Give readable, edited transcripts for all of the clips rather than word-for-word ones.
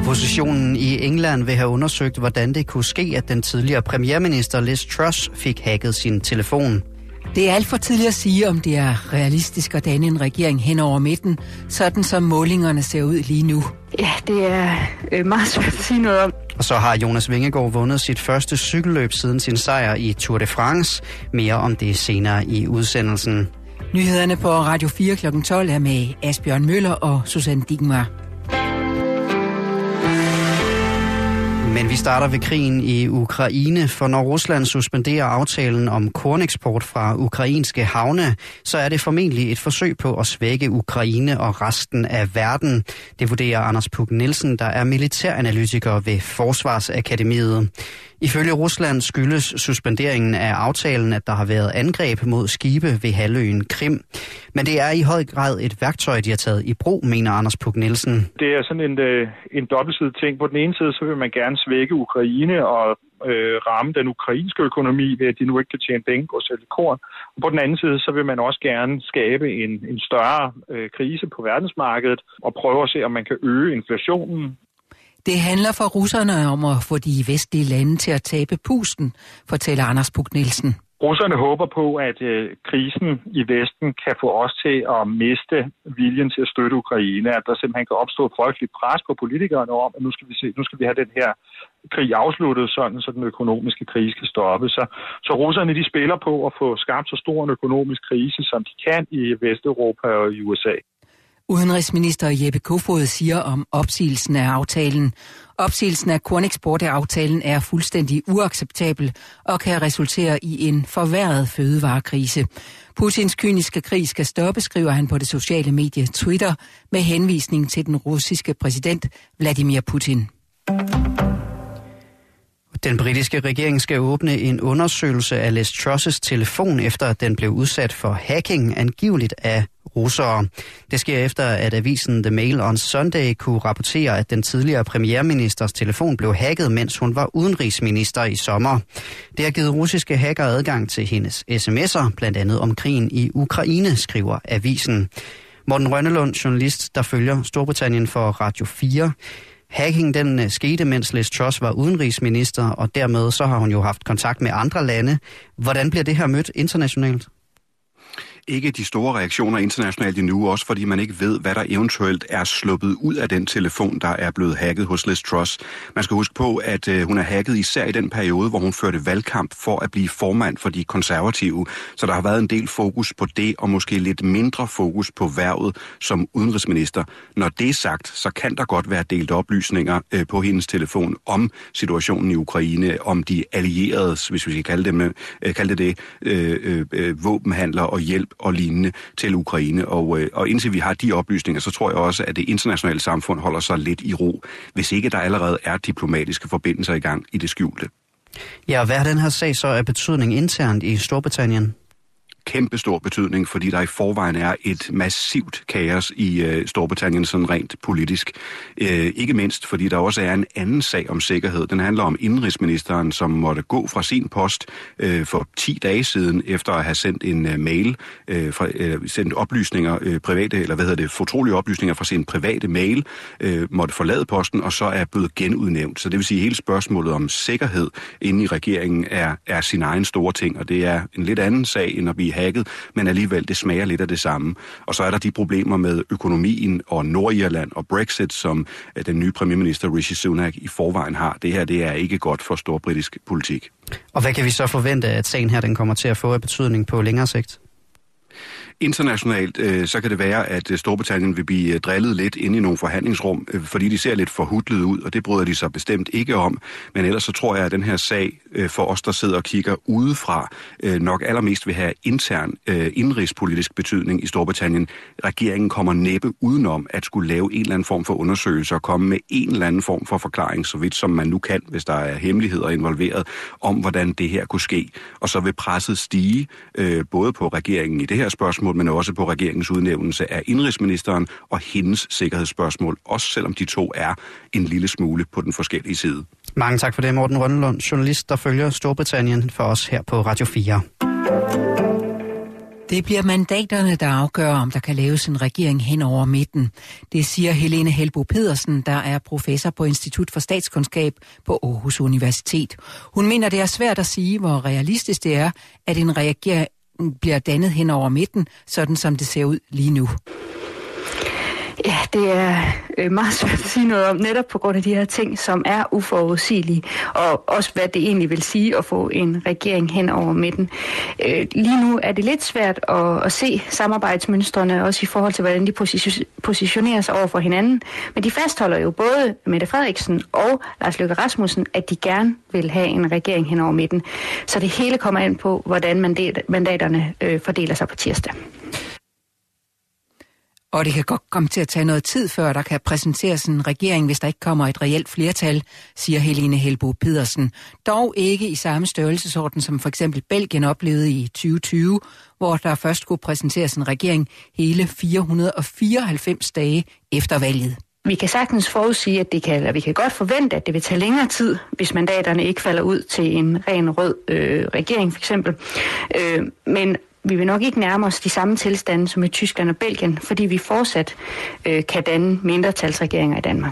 Oppositionen i England vil have undersøgt, hvordan det kunne ske, at den tidligere premierminister Liz Truss fik hacket sin telefon. Det er alt for tidligt at sige, om det er realistisk at danne en regering hen over midten, sådan som målingerne ser ud lige nu. Ja, det er meget svært at sige noget om. Og så har Jonas Vingegaard vundet sit første cykelløb siden sin sejr i Tour de France. Mere om det senere i udsendelsen. Nyhederne på Radio 4 kl. 12 er med Asbjørn Møller og Susanne Digmar. Men vi starter ved krigen i Ukraine, for når Rusland suspenderer aftalen om korneksport fra ukrainske havne, så er det formentlig et forsøg på at svække Ukraine og resten af verden. Det vurderer Anders Puk Nielsen, der er militæranalytiker ved Forsvarsakademiet. Ifølge Rusland skyldes suspenderingen af aftalen, at der har været angreb mod skibe ved halvøen Krim. Men det er i høj grad et værktøj, de har taget i brug, mener Anders Puk Nielsen. Det er sådan en dobbeltsidig ting. På den ene side, så vil man gerne svække Ukraine og ramme den ukrainske økonomi ved, at de nu ikke kan tjene penge på at sælge korn. Og på den anden side, så vil man også gerne skabe en større krise på verdensmarkedet og prøve at se, om man kan øge inflationen. Det handler for russerne om at få de vestlige lande til at tabe pusten, fortæller Anders Puk Nielsen. Russerne håber på, at krisen i Vesten kan få os til at miste viljen til at støtte Ukraine. At der simpelthen kan opstå et frygteligt pres på politikerne om, at nu skal vi have den her krig afsluttet, sådan så den økonomiske krise kan stoppe. Så russerne de spiller på at få skabt så stor en økonomisk krise, som de kan i Vesteuropa og i USA. Udenrigsminister Jeppe Kofod siger om opsigelsen af aftalen. Opsigelsen af korneksportaftalen er fuldstændig uacceptabel og kan resultere i en forværret fødevarekrise. Putins kyniske krig skal stoppe, skriver han på det sociale medie Twitter med henvisning til den russiske præsident Vladimir Putin. Den britiske regering skal åbne en undersøgelse af Liz Truss' telefon, efter at den blev udsat for hacking, angiveligt af russere. Det sker efter, at avisen The Mail on Sunday kunne rapportere, at den tidligere premierministers telefon blev hacket, mens hun var udenrigsminister i sommer. Det har givet russiske hacker adgang til hendes sms'er, blandt andet om krigen i Ukraine, skriver avisen. Morten Rønnelund, journalist, der følger Storbritannien for Radio 4. Hacking den skete, mens Liz Truss var udenrigsminister, og dermed så har hun jo haft kontakt med andre lande. Hvordan bliver det her mødt internationalt? Ikke de store reaktioner internationalt endnu, også fordi man ikke ved, hvad der eventuelt er sluppet ud af den telefon, der er blevet hacket hos Liz Truss. Man skal huske på, at hun er hacket især i den periode, hvor hun førte valgkamp for at blive formand for de konservative. Så der har været en del fokus på det, og måske lidt mindre fokus på hvervet som udenrigsminister. Når det er sagt, så kan der godt være delt oplysninger på hendes telefon om situationen i Ukraine, om de allierede, hvis vi skal kalde det, våbenhandler og hjælp og lignende til Ukraine. Og indtil vi har de oplysninger, så tror jeg også, at det internationale samfund holder sig lidt i ro, hvis ikke der allerede er diplomatiske forbindelser i gang i det skjulte. Ja, og hvad har den her sag så af betydning internt i Storbritannien? Kæmpe stor betydning, fordi der i forvejen er et massivt kaos i Storbritannien, sådan rent politisk. Ikke mindst, fordi der også er en anden sag om sikkerhed. Den handler om indenrigsministeren, som måtte gå fra sin post for 10 dage siden, efter at have sendt en mail, sendt oplysninger, fortrolige oplysninger fra sin private mail, måtte forlade posten, og så er blevet genudnævnt. Så det vil sige, at hele spørgsmålet om sikkerhed inde i regeringen er sin egen store ting, og det er en lidt anden sag, end at blive hacket, men alligevel det smager lidt af det samme. Og så er der de problemer med økonomien og Nordirland og Brexit, som den nye premierminister Rishi Sunak i forvejen har. Det her, det er ikke godt for storbritisk politik. Og hvad kan vi så forvente, at sagen her den kommer til at få af betydning på længere sigt? Internationalt, så kan det være, at Storbritannien vil blive drillet lidt ind i nogle forhandlingsrum, fordi de ser lidt forhudlet ud, og det bryder de sig bestemt ikke om. Men ellers så tror jeg, at den her sag for os, der sidder og kigger udefra, nok allermest vil have intern indrigspolitisk betydning i Storbritannien. Regeringen kommer næppe udenom at skulle lave en eller anden form for undersøgelse og komme med en eller anden form for forklaring, så vidt som man nu kan, hvis der er hemmeligheder involveret, om hvordan det her kunne ske. Og så vil presset stige, både på regeringen i det her spørgsmål, men også på regeringens udnævnelse af indrigsministeren og hendes sikkerhedsspørgsmål, også selvom de to er en lille smule på den forskellige side. Mange tak for det, Morten Rønnelund, journalist, der følger Storbritannien for os her på Radio 4. Det bliver mandaterne, der afgør, om der kan laves en regering hen over midten. Det siger Helene Helbo Pedersen, der er professor på Institut for Statskundskab på Aarhus Universitet. Hun mener, det er svært at sige, hvor realistisk det er, at en regering bliver dannet hen over midten, sådan som det ser ud lige nu. Ja, det er meget svært at sige noget om, netop på grund af de her ting, som er uforudsigelige, og også hvad det egentlig vil sige at få en regering hen over midten. Lige nu er det lidt svært at se samarbejdsmønstrene, også i forhold til, hvordan de positionerer sig over for hinanden, men de fastholder jo både Mette Frederiksen og Lars Løkke Rasmussen, at de gerne vil have en regering hen over midten. Så det hele kommer ind på, hvordan mandaterne fordeler sig på tirsdag. Og det kan godt komme til at tage noget tid, før der kan præsenteres en regering, hvis der ikke kommer et reelt flertal, siger Helene Helbo Pedersen. Dog ikke i samme størrelsesorden, som for eksempel Belgien oplevede i 2020, hvor der først kunne præsenteres en regering hele 494 dage efter valget. Vi kan sagtens forudsige, at vi kan godt forvente, at det vil tage længere tid, hvis mandaterne ikke falder ud til en ren rød regering for eksempel. Men vi vil nok ikke nærme os de samme tilstande som i Tyskland og Belgien, fordi vi fortsat kan danne mindretalsregeringer i Danmark.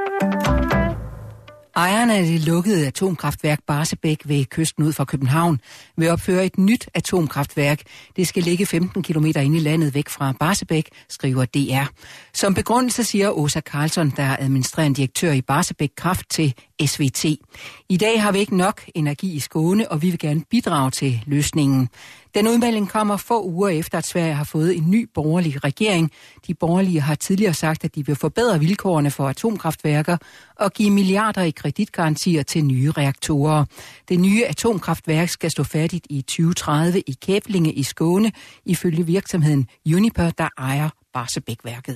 Ejerne af det lukkede atomkraftværk Barsebäck ved kysten ud fra København vil opføre et nyt atomkraftværk. Det skal ligge 15 kilometer inde i landet væk fra Barsebäck, skriver DR. Som begrundelse siger Åsa Karlsson, der er administrerende direktør i Barsebäck Kraft, til SVT. I dag har vi ikke nok energi i Skåne, og vi vil gerne bidrage til løsningen. Den udmelding kommer få uger efter, at Sverige har fået en ny borgerlig regering. De borgerlige har tidligere sagt, at de vil forbedre vilkårene for atomkraftværker og give milliarder i kreditgarantier til nye reaktorer. Det nye atomkraftværk skal stå færdigt i 2030 i Kävlinge i Skåne, ifølge virksomheden Uniper, der ejer Barsebäck-værket.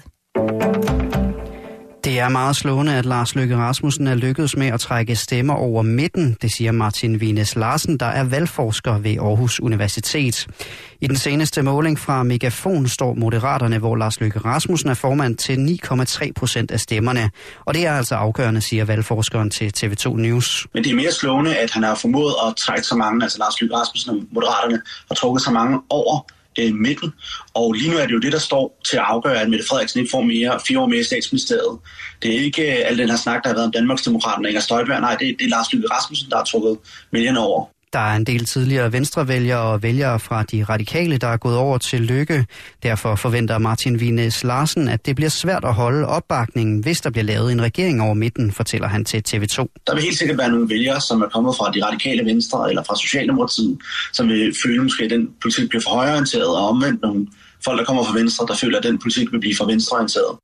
Det er meget slående, at Lars Løkke Rasmussen er lykkedes med at trække stemmer over midten, det siger Martin Wienes Larsen, der er valgforsker ved Aarhus Universitet. I den seneste måling fra Megafon står Moderaterne, hvor Lars Løkke Rasmussen er formand, til 9,3% af stemmerne. Og det er altså afgørende, siger valgforskeren til TV2 News. Men det er mere slående, at han har formået at trække så mange, altså Lars Løkke Rasmussen og Moderaterne har trukket så mange over midten. Og lige nu er det jo det, der står til at afgøre, at Mette Frederiksen ikke får 4 år mere i statsministeriet. Det er ikke al den her snak, der har været om Danmarksdemokraterne og Inger Støjberg. Nej, det er Lars Løkke Rasmussen, der har trukket vælgerne over. Der er en del tidligere venstrevælgere og vælgere fra de radikale, der er gået over til Løkke. Derfor forventer Martin Wienes Larsen, at det bliver svært at holde opbakningen, hvis der bliver lavet en regering over midten, fortæller han til TV2. Der vil helt sikkert være nogle vælgere, som er kommet fra de radikale venstre eller fra Socialdemokratiet, som vil føle, måske, at den politik bliver for højreorienteret, og omvendt nogle folk, der kommer fra venstre, der føler, at den politik vil blive for venstreorienteret.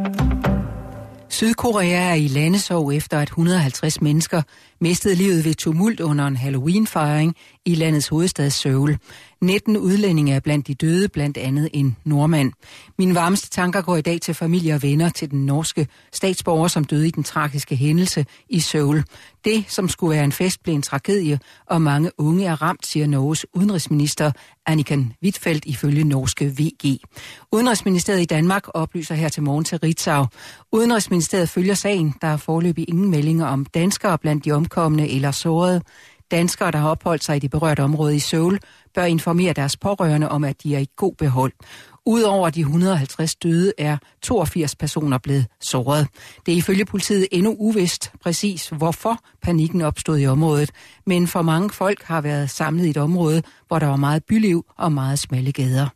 Sydkorea er i landesorg efter, at 150 mennesker mistede livet ved tumult under en Halloween-fejring i landets hovedstad Seoul. 19 udlændinge er blandt de døde, blandt andet en nordmand. Mine varmeste tanker går i dag til familie og venner til den norske statsborger, som døde i den tragiske hændelse i Seoul. Det, som skulle være en fest, blev en tragedie, og mange unge er ramt, siger Norges udenrigsminister Anniken Huitfeldt ifølge norske VG. Udenrigsministeriet i Danmark oplyser her til morgen til Ritzau. Udenrigsministeriet følger sagen. Der er foreløbig ingen meldinger om danskere blandt de omkomne eller sårede. Danskere, der har opholdt sig i det berørte område i Seoul, bør informere deres pårørende om, at de er i god behold. Udover de 150 døde er 82 personer blevet såret. Det er ifølge politiet endnu uvist præcis, hvorfor panikken opstod i området, men for mange folk har været samlet i et område, hvor der var meget byliv og meget smalle gader.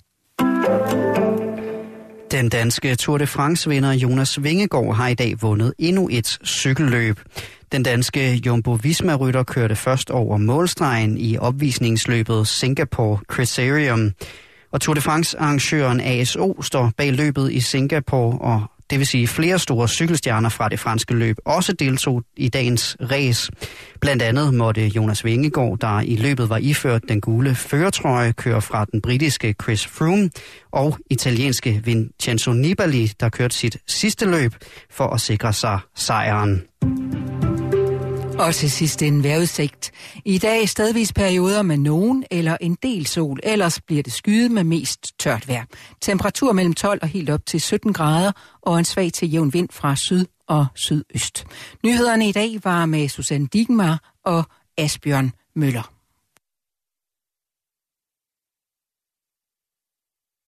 Den danske Tour de France-vinder Jonas Vingegaard har i dag vundet endnu et cykelløb. Den danske Jumbo-Visma-rytter kørte først over målstregen i opvisningsløbet Singapore Critérium. Og Tour de France-arrangøren ASO står bag løbet i Singapore, og det vil sige flere store cykelstjerner fra det franske løb også deltog i dagens race. Blandt andet måtte Jonas Vingegaard, der i løbet var iført den gule førertrøje, køre fra den britiske Chris Froome og italienske Vincenzo Nibali, der kørte sit sidste løb for at sikre sig sejren. Og til sidst en vejrudsigt. I dag stedvis perioder med nogen eller en del sol, ellers bliver det skyet med mest tørt vejr. Temperatur mellem 12 og helt op til 17 grader og en svag til jævn vind fra syd og sydøst. Nyhederne i dag var med Susanne Digenmar og Asbjørn Møller.